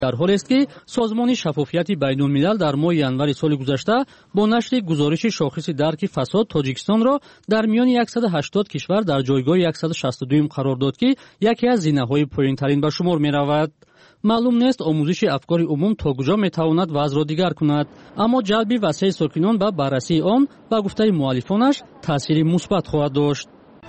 در حالی است که سازمان شفافیت بین‌الملل در ماه январи سال گذشته با نشر گزارش شاخص درک فساد تاجیکستان را در میان 180 کشور در جایگاه 162 قرار داد که یکی از زینه‌های پایین‌ترین به شمار می‌رود. معلوم نیست آموزش افکار عموم تا کجا می‌تواند وضع را دیگر کند، اما جلب وسیع ساکنان به بررسی آن به گفته مؤلفانش تأثیر مثبت خواهد داشت.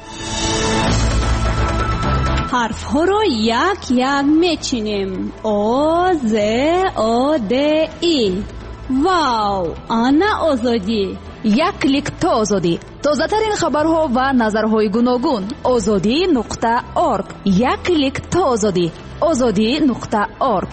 حرف ها را یک یک میچینیم. آ ز آ د ای. واو، آنا آزادی. یک کلیک تا آزادی. تازه ترین خبرها و نظرهای گوناگون. azadi.org. یک کلیک تا آزادی. azadi.org.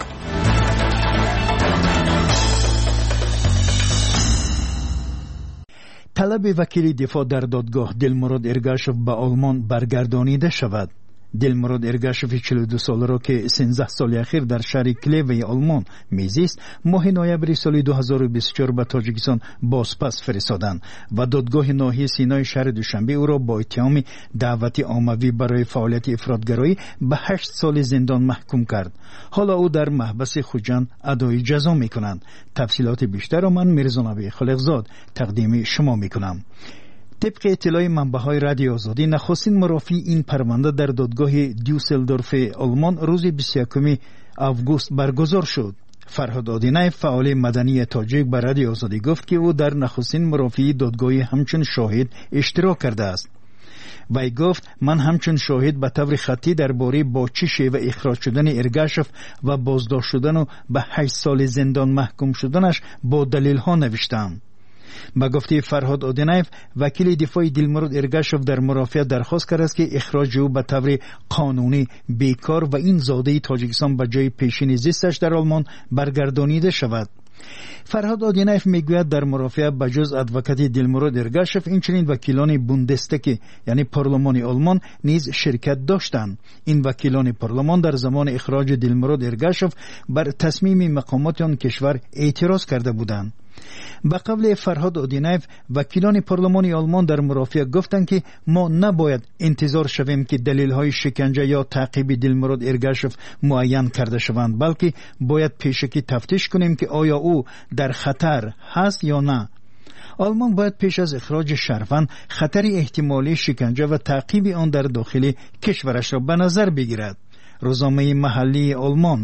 طلب وکیل دفاع در دادگاه دلمراد ارگاشف به آلمان برگردانیده شود. دلمراد ارگاشف 42 ساله را که 13 سال اخیر در شهر کلیو آلمان میزیست ماه نوامبر سال 2024 به تاجیکستان بازپس فرستادند و دادگاه ناحیه سینای شهر دوشنبه او را با اتهام دعوت عمومی برای فعالیت افراطگرایی به 8 سال زندان محکوم کرد. حالا او در محبس خوجند ادای جزا میکنند. تفصیلات بیشتر را من میرزا نبی خالقزاد تقدیم شما میکنم. طبق اطلاع منبع‌های رادیو آزادی، نخستین مرافع این پرونده در دادگاه دیوسلدورف آلمان روز 21 آگوست برگزار شد. فرهاد آدینه فعال مدنی تاجیک به رادیو آزادی گفت که او در نخستین مرافع دادگاه همچون شاهد اشتراک کرده است. وی گفت من همچون شاهد به طور خطی درباره با چه شیوه اخراج شدن ارگاشف و بازداشت شدن و به 8 سال زندان محکوم شدنش با دلیل ها نوشتم. با گفته فرهاد آدینایف، وکیل دفاع دلمراد ارگاشف در مرافعه درخواست کرده است که اخراج او به طور قانونی بیکار و این زاده تاجیکستان به جای پیشین زیستش در آلمان برگردانیده شود. فرهاد آدینایف میگوید در مرافعه بجز ادوکات دلمراد ارگاشف اینچنین وکیلان بوندستگ یعنی پارلمان آلمان نیز شرکت داشتند. این وکیلان پارلمان در زمان اخراج دلمراد ارگاشف بر تصمیم مقامات آن کشور اعتراض کرده بودند. به قول فرهاد آدینایف، وکیلان پارلمان آلمان در مرافعه گفتند که ما نباید انتظار شویم که دلیل‌های شکنجه یا تعقیب دلمراد ارگاشف معین کرده شوند، بلکه باید پیشکی تفتیش کنیم که آیا او در خطر هست یا نه. آلمان باید پیش از اخراج شهروند خطر احتمالی شکنجه و تعقیب آن در داخل کشورش را به نظر بگیرد. روزنامه محلی آلمان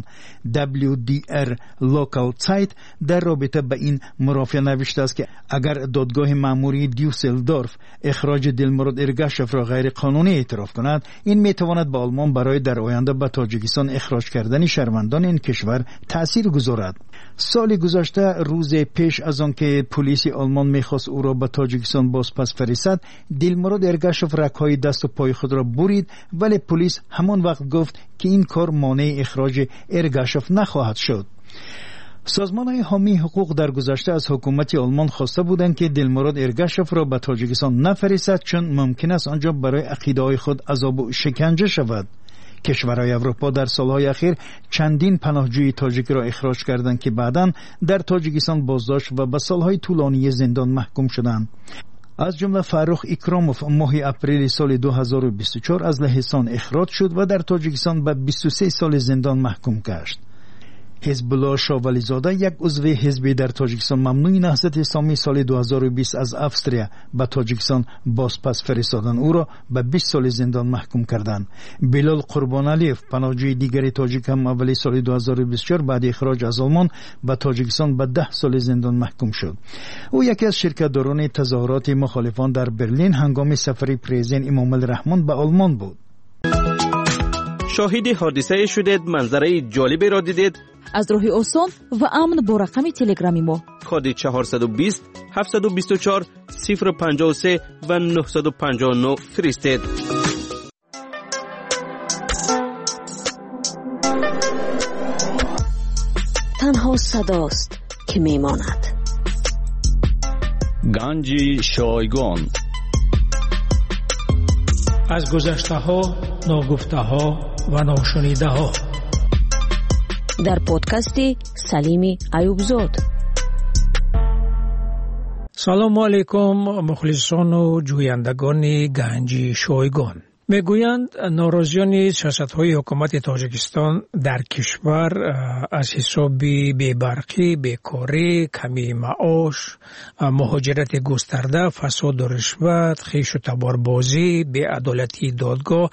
WDR Local Zeit در رابطه با این مرافعه نوشته است که اگر دادگاه مأموری دیوسلدورف اخراج دلمراد ارگاشف را غیر قانونی اعتراف کند، این میتواند به آلمان برای در آینده به تاجیکستان اخراج کردن شهروندان این کشور تأثیر گذارد. سال گذشته روز پیش از آن که پلیس آلمان میخواست او را به تاجیکستان بازپس فرستد، دلمراد ارگاشف رگ‌های دست و پای خود را برید، ولی پلیس همان وقت گفت که این کار مانع اخراج ارگاشف نخواهد شد. سازمان‌های حامی حقوق در گذشته از حکومت آلمان خواسته بودند که دلمراد ارگاشف را به تاجیکستان نفرستد چون ممکن است آنجا برای عقیده‌های خود عذاب و شکنجه شود. کشورهای اروپا در سالهای اخیر چندین پناهجوی تاجیک را اخراج کردند که بعداً در تاجیکستان بازداشت و به سالهای طولانی زندان محکوم شدند. از جمله فرخ اکراموف ماه اپریل سال 2024 از لهستان اخراج شد و در تاجیکستان به 23 سال زندان محکوم گشت. حزب الله شاولی زاده، یک عضو حزب در تاجیکستان ممنوع نهضت اسلامی، سال 2020 از استریا به تاجیکستان بازپس فرستادن او را به 20 سال زندان محکوم کردند. بلال قربانعلیف، پناهجوی دیگری تاجیک، هم اولی سال 2024 بعد اخراج از آلمان به تاجیکستان به 10 سال زندان محکوم شد. او یکی از شرکت‌داران تظاهرات مخالفان در برلین هنگام سفر پرزیدنت امام الرحمن به آلمان بود. شاهد حادثه شدید، منظره جالبی را دیدید؟ از راه آسان و امن با رقم تلگرامی ما کد 420 724 053 و 959 فرستید. تنها صداست که میماند. گنج شایگان. از گذشته ها، ناگفته ها و ناشنیده ها در پادکست سلیم ایوبزاد. سلام علیکم مخلصان و جویندگان گنج شایگان. میگویند ناراضیان سیاست‌های حکومت تاجیکستان در کشور از حساب بی‌برقی، بیکاری، کمی معاش، مهاجرت گسترده، فساد و رشوت، خویش و تباربازی، بی‌عدالتی دادگاه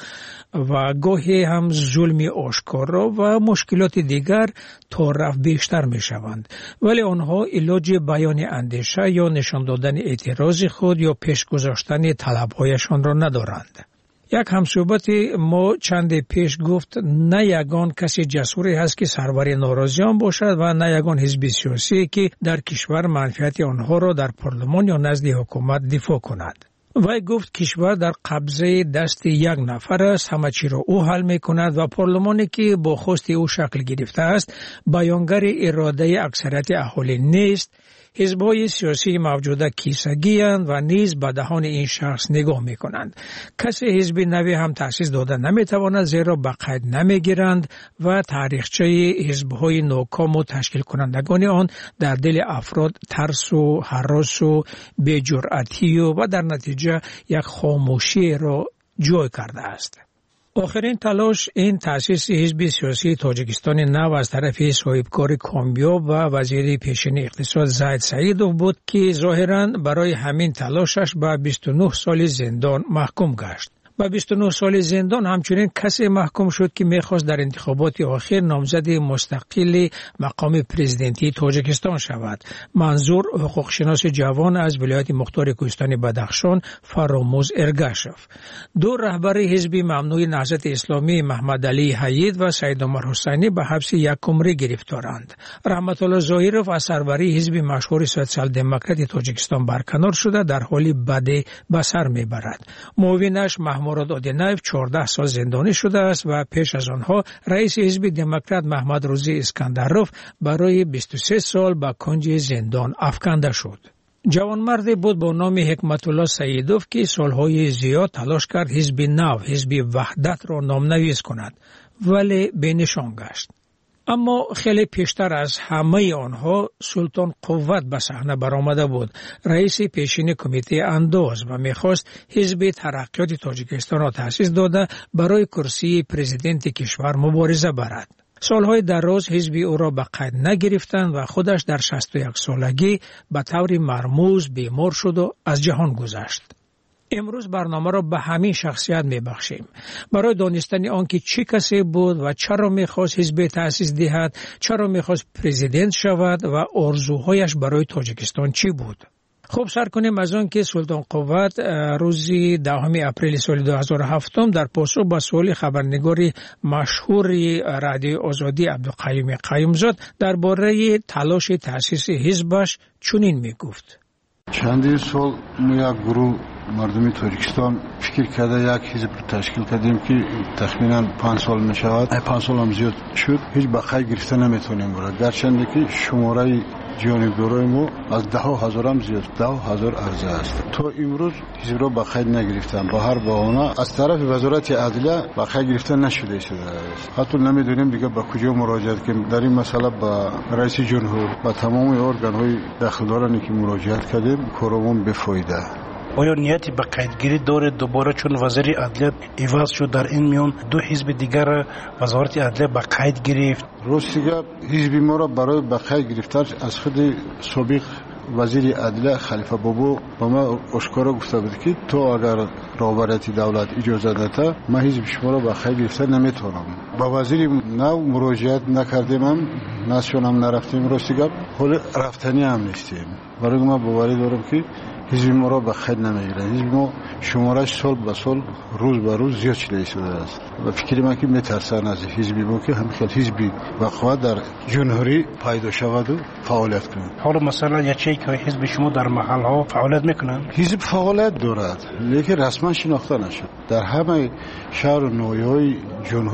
و گاهی هم ظلم آشکارا و مشکلات دیگر تا رفت بیشتر می شوند. ولی آنها علاج بیان اندیشه یا نشان دادن اعتراض خود یا پیش گذاشتن طلب‌هایشان را ندارند. یک همصحبت ما چند پیش گفت نه یگان کسی جسوری هست که سرور ناراضیان باشد و نه یگان حزب سیاسی که در کشور منفعت آنها را در پارلمان یا نزد حکومت دفاع کند. وی گفت کشور در قبضه دست یک نفر است، همه چی را او حل می کند و پارلمانی که با خواست او شکل گرفته است بیانگر اراده اکثریت اهالی نیست. حزب‌های سیاسی موجوده کیسگی‌اند و نیز به دهان این شخص نگاه می‌کنند. کسی حزب نوی هم تأسیس داده نمی‌تواند زیرا به قید نمی‌گیرند و تاریخچه حزب‌های ناکام و تشکیل کنندگان آن در دل افراد ترس و هراس و بی‌جرأتی و در نتیجه یک خاموشی را جای کرده است. آخرین تلاش این تأسیس حزب سیاسی تاجیکستان نو از طرف صاحبکار کامیاب و وزیر پیشین اقتصاد زید سعیدوف بود که ظاهراً برای همین تلاشش به 29 سال زندان محکوم گشت. با 29 سال زندان همچنین کسی محکوم شد که میخواست در انتخابات آخر نامزد مستقل مقام پرزیدنتی تاجیکستان شود. منظور حقوقشناس جوان از ولایت مختار کوهستان بدخشان فراموز ارگاشف. دو رهبر حزب ممنوع نهضت اسلامی محمد علی حید و سید عمر حسینی به حبس یک عمری گرفتارند. رحمت الله ظاهرов از سروری حزب مشهور سوسیال دموکرات تاجیکستان برکنار شده در حالی بد به سر میبرد. معاونش مراد آدینایف 14 سال زندانی شده است و پیش از آنها رئیس حزب دموکرات محمد روزی اسکندروف برای 23 سال به کنج زندان افکنده شد. جوانمردی بود با نام حکمت الله سعیدوف که سالهای زیاد تلاش کرد حزب نو، حزب وحدت را نامنویس کند ولی بینشان گشت. اما خیلی پیشتر از همه آنها سلطان قوت به صحنه برآمده بود، رئیس پیشین کمیته انداز و میخواست حزب ترقیات تاجیکستان را تأسیس داده برای کرسی پرزیدنت کشور مبارزه برد. سالهای دراز حزب او را به قید نگرفتند و خودش در 61 سالگی به طور مرموز بیمار شد و از جهان گذشت. امروز برنامه را به همین شخصیت میبخشیم برای دانستن آنکه چه کسی بود و چرا میخواست حزب تأسیس دهد، چرا میخواست پرزیدنت شود و آرزوهایش برای تاجیکستان چی بود. خب سر کنیم از آن که سلطان قوت روز 10 اپریل سال 2007 در پاسخ به سوال خبرنگار مشهور رادیو آزادی عبدالقیوم قیومزاد درباره تلاش تأسیس حزبش چنین میگفت: چندین سال ما یک گروه مردمی تاجیکستان فکر کرده یک حزب تشکیل کردیم که تخمینا 5 سال می شود. 5 سال هم زیاد شد. هیچ بقای گرفته نمیتونیم برای گرچنده که شماره جانبدارای ما از 10,000 هم زیاد 10,000 عرضه است. تا امروز حزب را بقای نگرفتن با هر بهانه از طرف وزارت عدلیه بقای گرفته نشده است. حتی نمیدونیم دیگه با کجا مراجعت کنیم. در این مسئله با رئیس جمهور با تمام ارگان های داخلدارانی که مراجعت کردیم کارمون بفایده. آیا نیتی به قیدگیری داره دوباره چون وزیر عدلیه عوض شد در این میان دو حزب دیگر وزارت عدلیه به قید گرفت؟ راستیگه حزب ما را برای به قید گرفتن از خود سابق وزیر عدلیه خلیفه بابو با ما اشکارا گفته بود که تو اگر رهبریت دولت اجازه داده ما حزب شما را به قید گرفتن نمیتونم. با وزیر نو مراجعت نکردیم هم نشونم نرفتیم. راستیگه حال رفتنی هم نیستیم. برای ما باوری دارم که حزب ما را به خیر نمیگیره. حزب ما شمارش سال به سال روز به روز زیاد شده شده است و فکر من که میترسن از حزب ما که هم خیلی حزبی وقوع در جمهوری پیدا شود و فعالیت کنند. حالا مثلا یه چیزی که حزب شما در محل ها فعالیت میکنن؟ حزب فعالیت دارد لیکن رسما شناخته نشد. در همه شهر و ناحیه‌های جمهور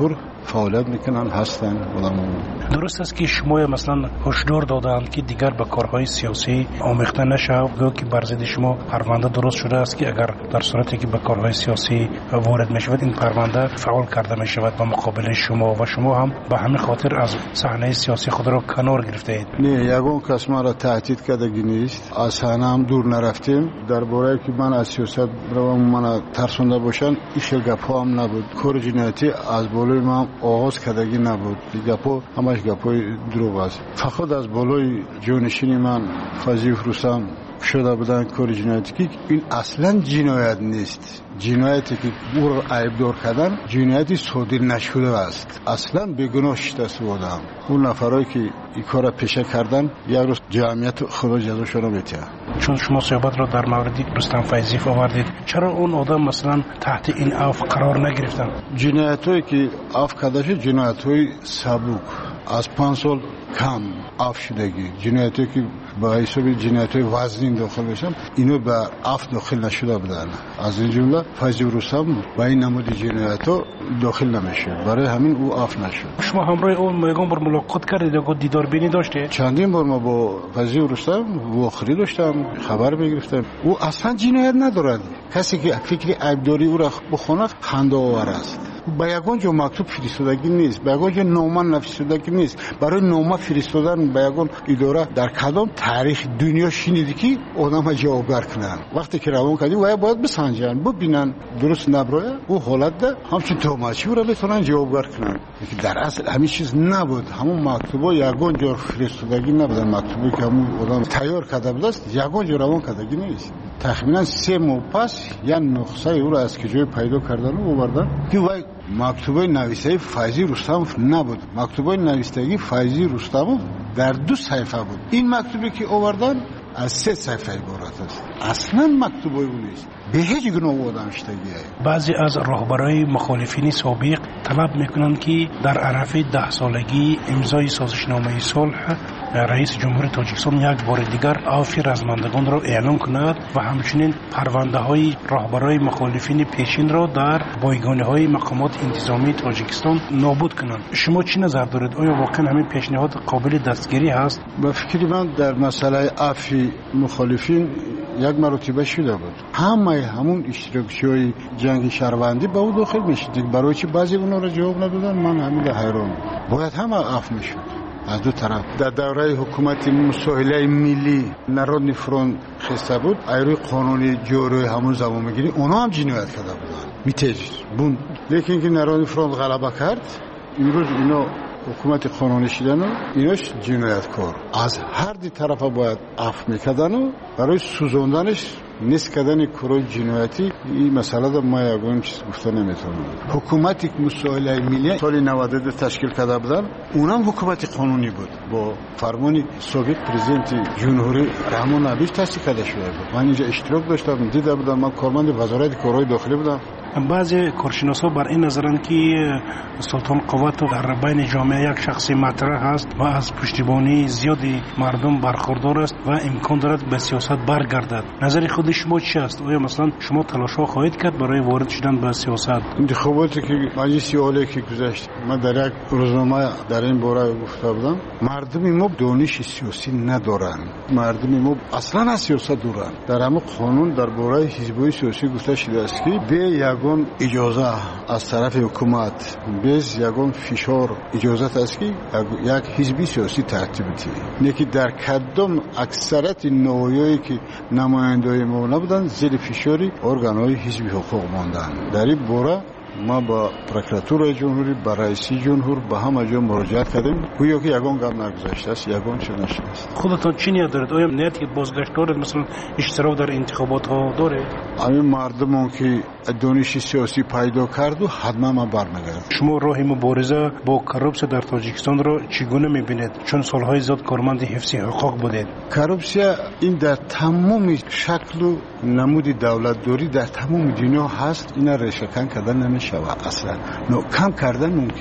فعالیت میکنن هستن آدم‌ها. درست است که شما مثلا هشدار دادند که دیگر به کارهای سیاسی آمیخته نشوید که بر ضد شما پرونده درست شده است که اگر در صورتی که به کارهای سیاسی وارد میشود این پرونده فعال کرده میشود به مقابل شما و شما هم به همین خاطر از صحنه سیاسی خود را کنار گرفته اید. نه یگان کس ما را تهدید کردگی نیست. از صحنه هم دور نرفتیم. درباره که من از سیاست روم من ترسونده باشن این خیلی گپا هم نبود. کار جنایتی از بالای ما آغاز کردگی نبود. گپا همش گپای دروغ است. فقط از بالای جانشین من فضیف رستم شده بودن کار جنایتی که این اصلا جنایت نیست. جنایتی که او را عیبدار کردن جنایتی صادر نشده است. اصلا بیگناه شده است آدم. اون نفرایی که این کار را پیشه کردن یک روز جمعیت خدا جزاشون را میده. چون شما صحبت را در مورد رستم فیضیف آوردید، چرا اون آدم مثلا تحت این عفو قرار نگرفتن؟ جنایتایی که عفو کرده شد جنایت‌های سبک از 5 سال کم عفو شدگی، جنایتی که با حساب جنایت‌های وزنی داخل بشن اینو به عفو داخل نشده بودن. از این جمله فیضیف رستم با این نمود جنایت‌ها داخل نمیشه، برای همین او عفو نشد. شما همراه اون یگان بار ملاقات کردید یا دیدار بینی داشتید؟ چندین بار ما با فیضیف رستم واخری داشتم، خبر میگرفتم. او اصلا جنایت ندارد. کسی که فکر عیبداری او را بخونه خنده آور است. با یگان جو مکتوب فرستادگی نیست، با یگان جو نامه نوشتگی نیست. برای نامه فرستادن با یگان اداره در کدام تاریخ دنیا شنیدی که آدم جوابگر کنن؟ وقتی که روان کردی باید بسنجن، ببینن درست نبره او حالت ده همچون توماچی را بتونن جوابگر کنن. در اصل همین چیز نبود. همون مکتوبا یگان جو فرستادگی نبودن. مکتوبی که همون آدم تیار کرده بود است یگان جو روان کردگی نیست. تقریبا 3 ماه پس یا نسخه او را از کجای پیدا کردن و آوردن که وای مکتوبای نوشته فیضیف رستم نبود. مکتوبای نوشتگی فیضیف رستم در 2 صفحه بود. این مکتوبی که آوردن از 3 صفحه عبارت است. اصلا مکتوبای اون نیست. به هیچ گونه آدم شدگی. بعضی از راهبرای مخالفین سابق طلب میکنند که در عرف 10 سالگی امضای سازشنامه صلح رئیس جمهوری تاجیکستان یک بار دیگر عفو رزمندگان را اعلام کند و همچنین پرونده های راهبرای مخالفین پیشین را در بایگانی های مقامات انتظامی تاجیکستان نابود کنند. شما چی نظر دارید؟ آیا واقعا همین پیشنهاد قابل دستگیری هست؟ به فکر من در مسئله عفو مخالفین یک مرتبه شده بود. همون اشتراکچی‌های جنگ شهروندی به او داخل میشد. برای چی بعضی اونا را جواب ندادن؟ من همین حیران. باید همه عفو میشد. از دو طرف در دوره حکومت مساهله ملی نارودنی فرونت خسته بود ایروی قانونی جوری همون زمان میگیری اونا هم جنایت کرده بودن میتیج بون لیکن که نارودنی فرونت غلبه کرد امروز اینا حکومت قانونی شدن و ایناش جنایتکار از هر دی طرف باید عفو میکردن و برای سوزوندنش نیست کردن کارهای جنایتی این مسئله دا ما یگان چیز گفته نمیتونم. حکومتی که مساهله ملی سال 92 تشکیل کرده بودن اونم حکومت قانونی بود با فرمان سابق پرزیدنت جمهوری رحمان ابیش تشکیل کرده شده بود. من اینجا اشتراک داشتم دیده بودم. من کارمند وزارت کارهای داخلی بودم. بعضی کارشناسا بر این نظرند که سلطان قوت در بین جامعه یک شخصی مطرح است و از پشتیبانی زیادی مردم برخوردار است و امکان دارد به سیاست برگردد. نظر خود شما چی است؟ آیا مثلا شما تلاش‌ها خواهید کرد برای وارد شدن به سیاست؟ انتخاباتی که مجلس عالی که گذشت من در یک روزنامه در این باره گفته بودم مردم ما دانش سیاسی ندارند. مردم ما اصلا از سیاست دورند. در همون قانون در باره حزب‌های سیاسی گفته شده است که به یگان اجازه از طرف حکومت bez یگان فشار اجازت است که یک حزبی سیاسی ترتیب بده. نکی در کدام اکثریت نوعی که نمایندای ما نبودن زیر فشاری ارگانهای حزبی حقوق ماندن. در این باره ما با پروکراتور جمهوری با رئیس جمهور با همه جا مراجعت کردیم. گویا که یگان گام نگذاشته است یگان چه نشده است. خودتون چی نیت دارید؟ آیا نیتی بازگشت دارید مثلا اشتراک در انتخابات ها دارید؟ همین مردمون که دانش سیاسی پیدا کرد و حتما ما برمیگردیم. شما راه مبارزه با کروپسیا در تاجیکستان را چگونه میبینید؟ چون سالهای زیاد کارمند حفظ حقوق بودید. کروپسیا این در تمام شکل و نمود دولتداری در تمام دنیا هست. اینا ریشه کن کردن نمیشه اصلا. کم کردن ممکن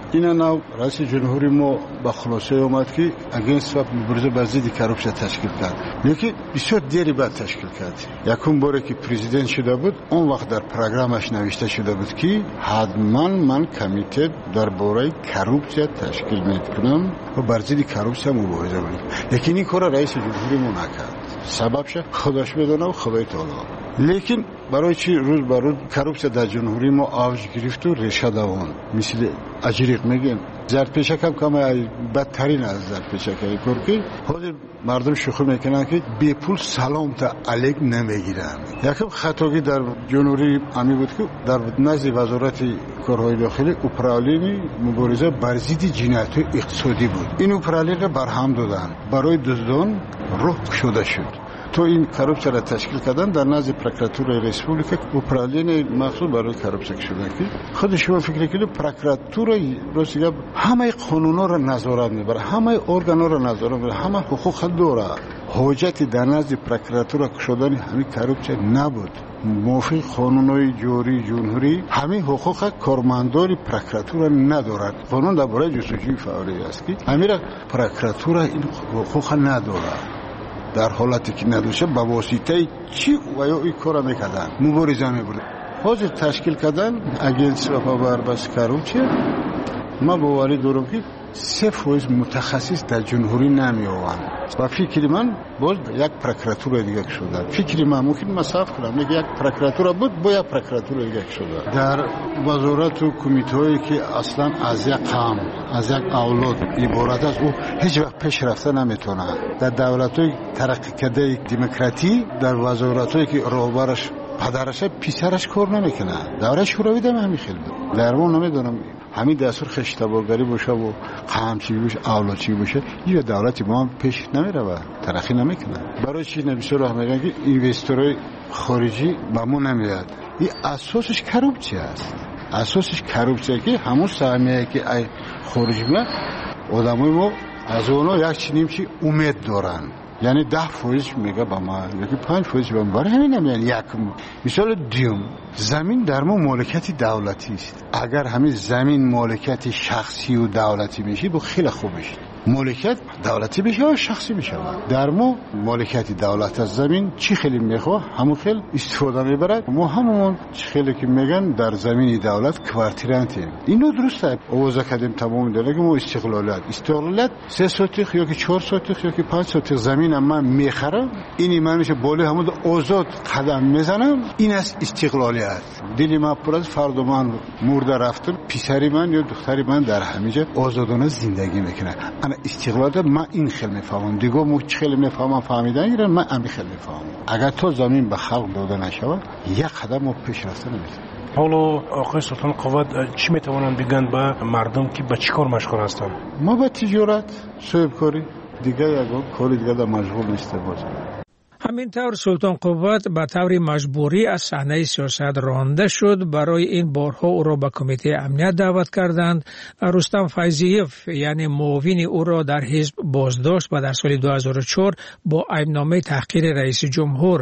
این نوع رئیس جمهوری ما با خلاصه اومد که اگینست و مبارزه با ضد کروپسیون تشکیل کرد، لیکن بسیار دیری بعد تشکیل کرد. یکم باره که پرزیدنت شده بود اون وقت در پروگرامش نوشته شده بود که حتما من کمیته درباره کروپسیون تشکیل میکنم و بر ضد کروپسیون مبارزه میکنم، لیکن این کار رئیس جمهوری ما نکرد. سببش خودش بدونه و خدای تعالی. لیکن برای چی روز به روز کروپسیون در جمهوری ما آوج گرفت و ریشه دوان مثل اجریق میگن زرپیشک هم کم بدترین از زرپیشک که حاضر مردم شوخی میکنن که بی پول سلام تا علیک نمیگیرن. یکم خطاگی در جمهوری امی بود که در نزد وزارت کارهای داخلی اپرالین مبارزه بر ضد جنایت اقتصادی بود. این اپرالین را برهم دادن، برای دزدان راه شده شد. تو این کروپسیون را تشکیل کردن در نزد پروکراتور ریسپوبلیکا اپرالین مخصوص برای کروپسیون شده که خود شما فکر کنید پروکراتور روسیه همه قانونا را نظارت میبره، همه ارگانا را نظارت میبره، همه حقوق داره. حجت در نزد پروکراتور شدن همین کروپسیون نبود. موافق قانونهای جاری جمهوری همین حقوق کارمندان پروکراتور ندارد. قانون درباره جستجوی فوری است که همین پروکراتور این حقوق نداره. در حالتی که ندوشه با واسطه چی و یا این کار میکردن مبارزه میبرد. حاضر تشکیل کردن اگینس و پابربست کروپسیون. ما باوری دارم که 3% متخصص در جمهوری نمیآوند و فکر من باز یک پروکراتور دیگه شده. فکر من ممکن مصرف کنم یک پروکراتور بود با یک پروکراتور دیگه شده. در وزارت و کمیته‌ای که اصلا از یک قوم از یک اولاد عبارت است او هیچ وقت پیش رفته نمیتونه. در دولت‌های ترقی کرده دموکراتی در وزارت‌هایی که راهبرش پدرش پسرش کار نمیکنه. دوره شوروی دم همین خیلی بود. درمون نمیدونم همین دستور خشتباگری باشه و قمچی باشه اولادچی باشه این دولتی ما هم پیش نمیره ترقی نمیکنه. برای چی نمیشه راه میگن که اینوستورهای خارجی به ما نمیاد. این اساسش کروپسیون است. اساسش کروپسیون که همون سهمیه که ای خارجی میاد آدمای ما از اونها یک چنین چی امید دارن. یعنی 10% میگه با ما یکی 5% با ما برای همین نمیان. یک مثال دیوم زمین در ما مالکیت دولتی است. اگر همین زمین مالکیت شخصی و دولتی میشه با خیلی خوب میشه. مالکیت دولتی بشه یا شخصی بشه. در ما مالکیت دولت از زمین چی خیلی میخواه همون خیلی استفاده میبرد. ما همون چی خیلی که میگن در زمین دولت کوارترانتیم. اینو درسته آوازه کردیم تمام دیگه ما استقلالت 3 سوتیخ یا که 4 سوتیخ یا که 5 سوتیخ زمین من میخرم این من میشه بالا همون آزاد قدم میزنم. این است استقلالیت. دلی من پر از فرد من مرده رفتم پسری من یا دختری من در همینجا آزادانه زندگی میکنه. انا استقلال من این خیلی میفهمم دیگه مو خیلی میفهمم فهمیدن میرن من همین خیلی میفهمم. اگر تو زمین به خلق داده نشود یک قدم ما پیش رفته نمیشه. حالا آقای سلطان قوت چی میتوانند بگن به مردم که به چی کار مشغول هستند؟ ما به تجارت صاحب کاری دیگه یک کاری دیگه در مشغول نیستیم. همینطور سلطان قوت به طور مجبوری از صحنه سیاست رانده شد. برای این بارها او را به کمیته امنیت دعوت کردند. رستم فیضیف یعنی معاون او را در حزب بازداشت و در سال 2004 با ایبنامه تحقیر رئیس جمهور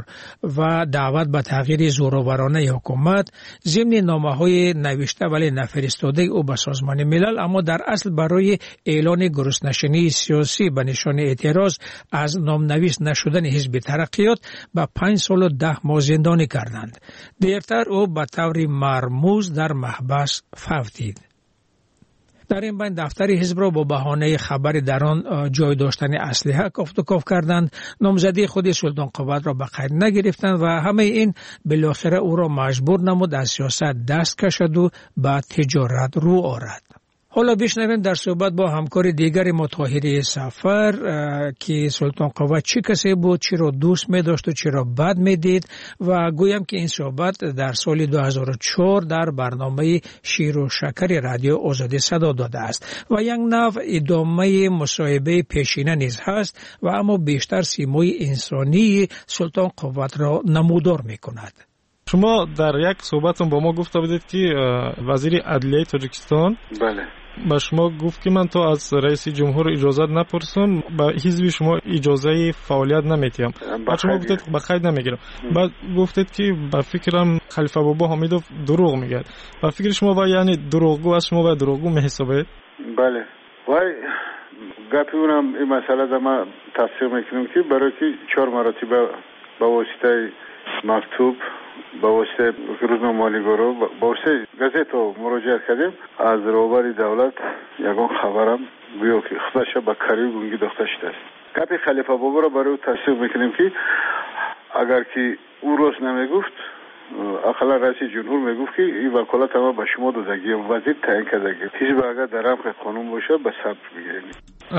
و دعوت به تغییر زورآورانه حکومت ضمن نامه‌های نوشته ولی نفرستاده او به سازمان ملل، اما در اصل برای اعلان گرسنشینی سیاسی به نشانه اعتراض از نامنویس نشدن حزب ترقیات به 5 سال و 10 ماه زندانی کردند. دیرتر او به طور مرموز در محبس فوتید. در این بین دفتر حزب را با بهانه خبر در آن جای داشتن اسلحه کافت و کاف کردند. نامزدی خود سلطان قوت را به قید نگرفتند و همه این بالاخره او را مجبور نمود از سیاست دست کشد و به تجارت رو آورد. حالا بشنویم در صحبت با همکار دیگر ما طاهری سفر که سلطان قوت چی کسی بود، چی را دوست می داشت و چی را بد می دید و گویم که این صحبت در سال 2004 در برنامه شیر و شکر رادیو آزادی صدا داده است و یک نوع ادامه مصاحبه پیشینه نیز هست و اما بیشتر سیمای انسانی سلطان قوت را نمودار می کند. شما در یک صحبتون با ما گفته بودید که وزیر عدلیه تاجیکستان بله با شما گفت که من تو از رئیس جمهور اجازه نپرسم، با حزب شما اجازه فعالیت نمیتیم. بعد شما گفتید با خیر نمیگیرم. بعد گفتید که با فکرم خلیفه بابا حمیدوف دروغ میگه. با فکر شما با یعنی دروغگو از شما با دروغگو میحسابید؟ بله. وای گپی اونم این مسئله در ما تفسیر میکنم که برای که 4 مرتبه با واسطه مکتوب با واسطه روزنامه مالیگورو با واسطه گازت مراجعه کردیم از روبر دولت یگان خبرم گویا که خودش با کاری گونگی داشته است. گپی خلیفه بابا را برای تفسیر میکنیم که اگر که او روز نمیگفت اقلا رئیس جمهور میگفت که این وکالت ما به شما دادگی وزیر تعیین کردگی حزب اگر در رمق قانون باشه به ثبت بگیرید.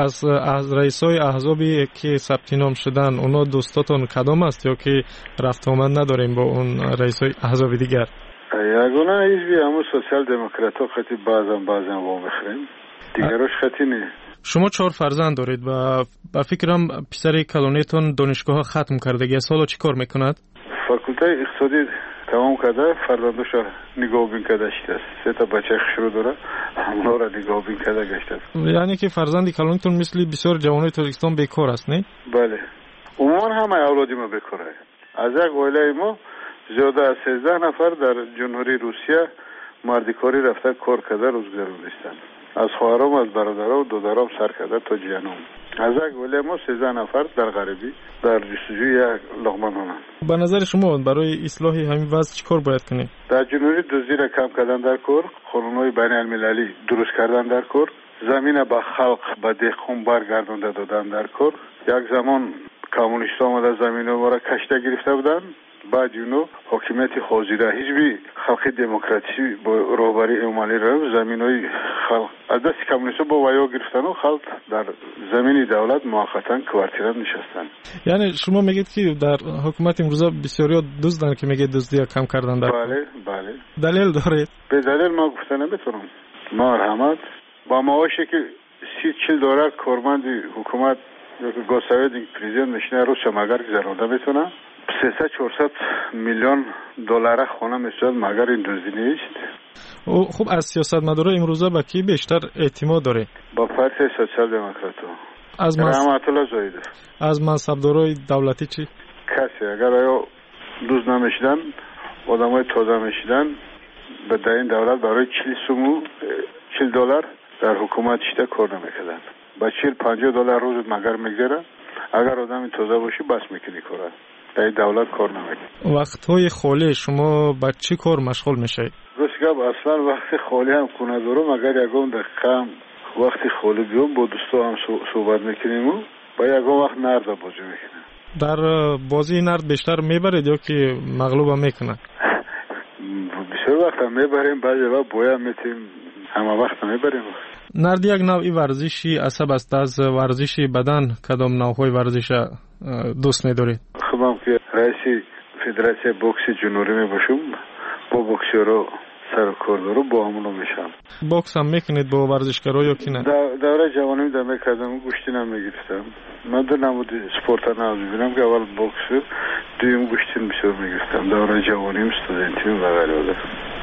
از رئیسای احزابی که ثبت نام شدن اونا دوستاتون کدام است یا که رفت آمد نداریم با اون رئیسای احزاب دیگر؟ یگانه حزبی همون سوسیال دموکرات ها خیلی بعضا وامیخریم دیگرش خیلی نه. شما 4 فرزند دارید و با فکرم پسر کلونیتون دانشگاه ختم کردگی است. حالا چی کار میکند؟ فاکولته اقتصادی تمام کرده، فرزندش نگاه بین کرده است. 3 تا بچه خشرو داره، اونا را نگاه بین کرده گشته. یعنی که فرزندی کلونیتون مثل بسیار جوانای تاجیکستان بیکار است، نه؟ بله. عموما همه اولادی ما بیکاره. از یک عائله ما زیاده از 13 نفر در جمهوری روسیه مردکاری رفته کار کرده روزگار نیستند. از خواهرام، از برادرام و دادرام سر کرده تا جیانم. از یک عائله ما 13 نفر در غریبی در جستجوی یک لقمه نان. به نظر شما برای اصلاح همین وضع چیکار باید کنیم؟ در جمهوری دزدی را کم کردن در کار، قانون‌های بین المللی درست کردن در کار، زمین به خلق به دهقان برگردانده دادن در کار. یک زمان کمونیست‌ها آمده زمین ما را کشته گرفته بودند. بعد اونو حکومت حاضره حزب خلق دموکراسی با رهبری امالی را زمینای خلق از دست کمونیست‌ها با ویا گرفتن و خلق در زمین دولت موقتا کوارتیرا نشستن. یعنی شما میگید که در حکومت امروزه بسیاری دزدن که میگه دزدی کم کردن در بله دلیل دارید؟ به دلیل ما گفتن نمیتونم. مرحمت با معاشی که 30-40 دلار کارمند حکومت یا که گوساوید پرزیدنت نشینه روسا مگر گذرانده میتونه 300-400 میلیون دلار خانه میشد مگر این دزدی نیست. خب از سیاستمدارا امروزه با کی بیشتر اعتماد داره؟ با پارتی سوسیال دموکرات‌ها. از رحمت الله زاهدی. از منصبدارای دولتی چی؟ کسی اگر آیا دوز نمیشدن آدمای تازه میشدن به در این دولت برای 40 دلار در حکومت شده کار نمیکردن. با 40-50 دلار روز مگر میگذره. اگر آدم تازه باشی بس میکنی کاره. در دولت کار نمیکنه. وقت‌های خالی شما با چی کار مشغول میشید؟ راستگاه اصلا وقت خالی هم کنه دارم. اگر یکم دقیقه وقت خالی بیام با دوستا هم صحبت میکنیم و با یکم وقت نرد بازی میکنیم. در بازی نرد بیشتر میبرید یا که مغلوب هم میکنه؟ بسیار وقت هم میبریم، بعضی وقت بویا میتیم، همه وقت هم میبریم. نرد یک نوعی ورزشی عصب است. از ورزش بدن کدام نوعهای ورزش دوست ندارید؟ خودم که رئیس فدراسیون بوکس جنوبی میباشم با بوکسورا سر کار دارم با همونو میشم. بوکس هم میکنید با ورزشکارا یا کی نه؟ دوره جوانی در میکردم گوشتی نمیگرفتم. من در نمود سپورت نمیبینم که اول بوکس دویم گوشتی بسیار میگرفتم. دوره جوانیم استودنتی و غیره.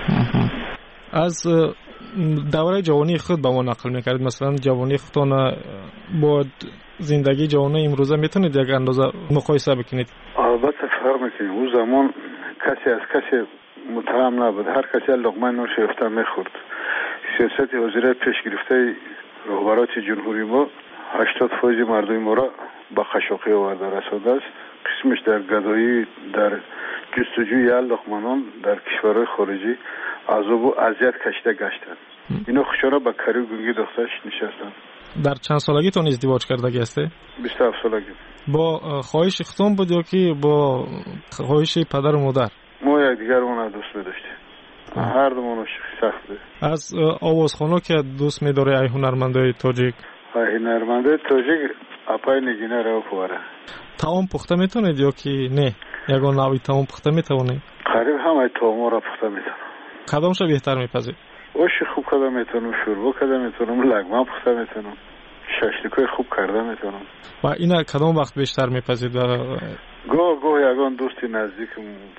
از دوره جوانی خود با ما نقل میکردید. مثلا جوانی خودتان با زندگی جوانی امروزه میتونید یک اندازه مقایسه بکنید؟ البته فرق میکنه. اون زمان کسی از کسی متهم نبود. هر کسی لقمه نون شرفته میخورد. سیاست حاضره پیش گرفته رهبرات جمهوری ما 80% مردم ما را با خشوقی آورده رسانده است. قسمش در گدایی، در جستجوی لقمه نان در کشورهای خارجی عذاب و اذیت کشیده گشتند. اینا خوشا با کاری گونگی دخترش نشستند. در چند سالگیتون ازدواج کردگی هسته؟ 27 سالگی. با خواهش ختم بود یا که با خواهش پدر و مادر؟ ما یک دیگرمون دوست می‌داشتیم. هر دومون سخت بود. از آوازخوان‌ها که دوست می‌داره ای هنرمندای تاجیک؟ ای هنرمندای تاجیک اپای نگینه رو پواره. طعام پخته میتونید یا که نه؟ یگان نوعی طعام پخته میتونید؟ قریب همه طعام را پخته میتونم. کدامش بهتر میپذید؟ اوش خوب کرده میتونم، شوربا کرده میتونم، لگمه پخته میتونم، ششلیکای خوب کرده میتونم. و اینا کدام وقت بیشتر میپذید؟ گاه یگان دوستی نزدیکم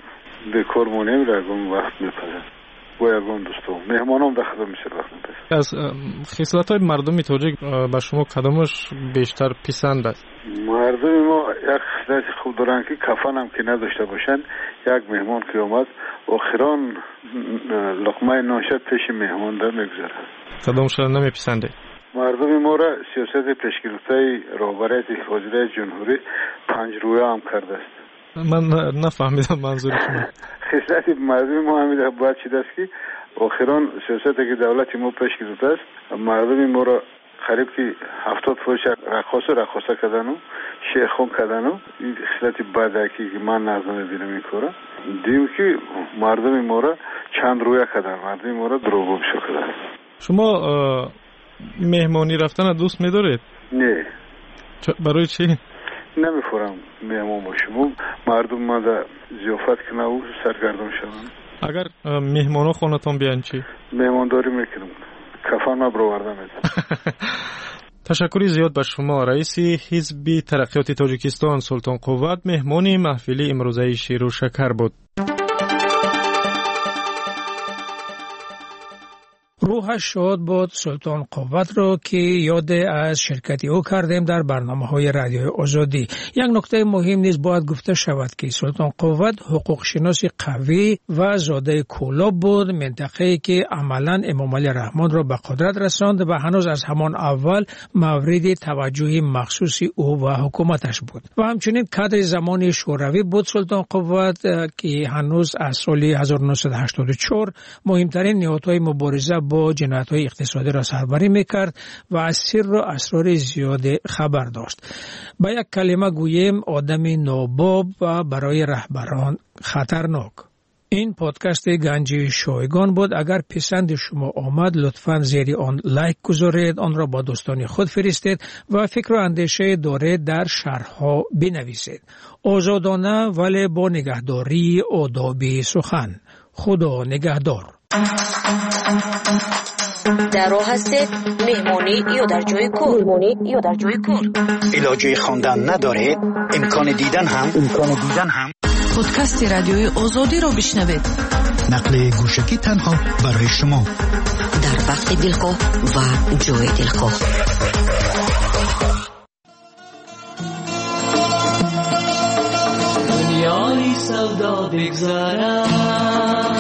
به کار مونیم رگم وقت میپره با یگان دوستم مهمانم در خدا میشه وقت میپره. از خصلت‌های مردم تاجیک به شما کدامش بیشتر پسند است؟ مردم ما یک خصلت خوب دارن که کفن هم که نداشته باشن. یک مهمان که اومد آخران لقمه نانشد پیش مهمان در میگذاره. کدامش نمیپسنده؟ مردم ما را سیاست پیشگرفته رهبری وزیر جمهوری پنج رویه هم کرده است. من نفهمیدم منظور شما. خصلت مردم ما همیشه باید چیز است که آخران سیاست که دولت ما پیش گرفته است مردم ما را قریب که 70% رقاصه کردن و شیخون کردن و این خصلت بدکی که من نظر میبینم این کارا. دیم که مردم ما را چند رویه کردن، مردم ما را دروغگو کردن. شما مهمانی رفتن دوست می‌دارید؟ نه. برای چی؟ نمی‌فورم مهمان باشم. مردم ما در ضیافت کنه و سرگردان شوند. اگر مهمانا خونتون بیان چی؟ مهمانداری میکنم. کفن ما برآورده میدم. تشکر زیاد به شما. رئیس حزب ترقیات تاجیکستان سلطان قوت مهمان محفل امروزه شیر و شکر بود. روحش شاد بود سلطان قوت رو که یاد از شرکتی او کردیم در برنامه‌های رادیوی آزادی. یک نکته مهم نیز باید گفته شود که سلطان قوت حقوق شناس قوی و زاده کولاب بود، منطقه‌ای که عملاً امام علی رحمان را به قدرت رساند و هنوز از همان اول مورد توجه مخصوص او و حکومتش بود. و همچنین کادر زمان شوروی بود سلطان قوت که هنوز از سال 1984 مهمترین نهادهای مبارزه با جنایت‌های اقتصادی را سربری می‌کرد و از سر و اسرار زیاد خبر داشت. با یک کلمه گوییم آدم ناباب و برای رهبران خطرناک. این پادکست گنجی شایگان بود. اگر پسند شما آمد لطفاً زیر آن لایک گذارید، آن را با دوستان خود فرستید و فکر و اندیشه دارید در شرح‌ها بنویسید. آزادانه ولی با نگهداری آداب سخن. خدا نگهدار. در راه هستید مهمانی یا در جای کار علاجه خواندن ندارید امکان دیدن هم پادکست رادیوی آزادی را بشنوید. نقل گوشکی تنها برای شما در وقت دلخواه و جای دلخواه. دنیای سودا بگذارم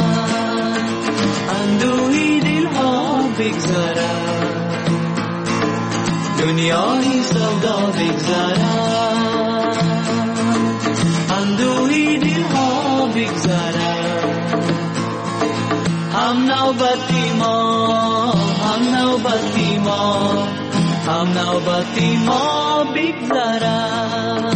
اندوهی دلها بگذارم دنیای سودا بگذارم اندوهی دلها بگذارم هم نوبتی ما بگذارم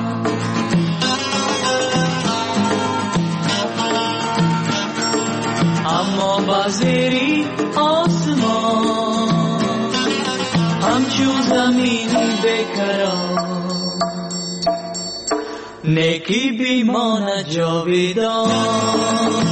اما بازری آسمان همچون زمین بکران نیکی بیمانه جاویدان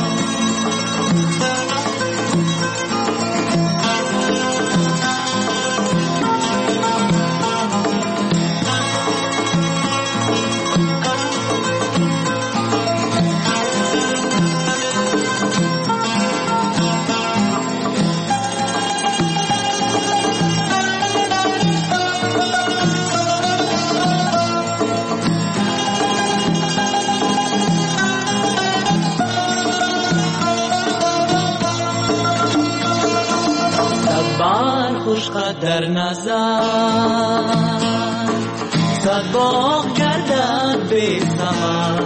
در نظر صد باغ گردد به ثمر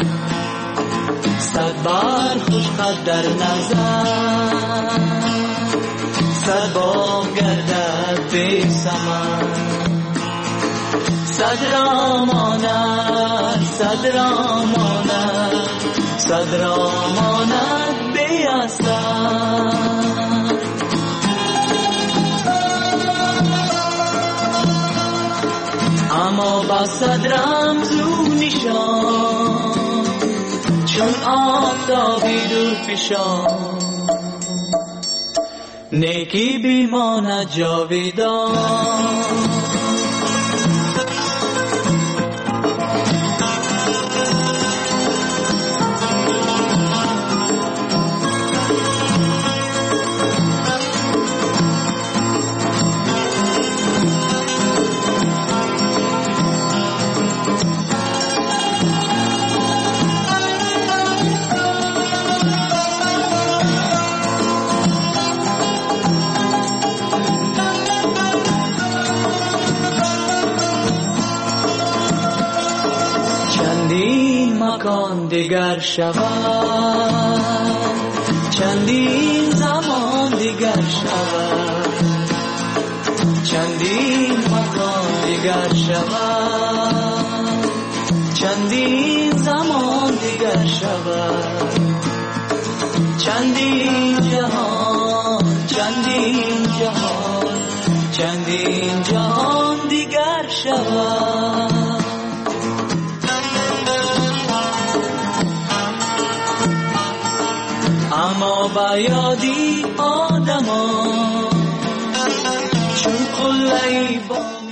صد بار خوش قد در نظر صد باغ گردد به ثمر صد را ماند به اثر اما با صد رمزو نشان چون آفتابی دور فشان نیکی بیماند جاویدان مکان دیگر شود، چندین زمان دیگر شود، چندین مکان دیگر شود، چندین زمان دیگر شود، چندین جهان، چندین جهان، چندین جهان دیگر شود. اما با یادی آدمان چون قله‌ای با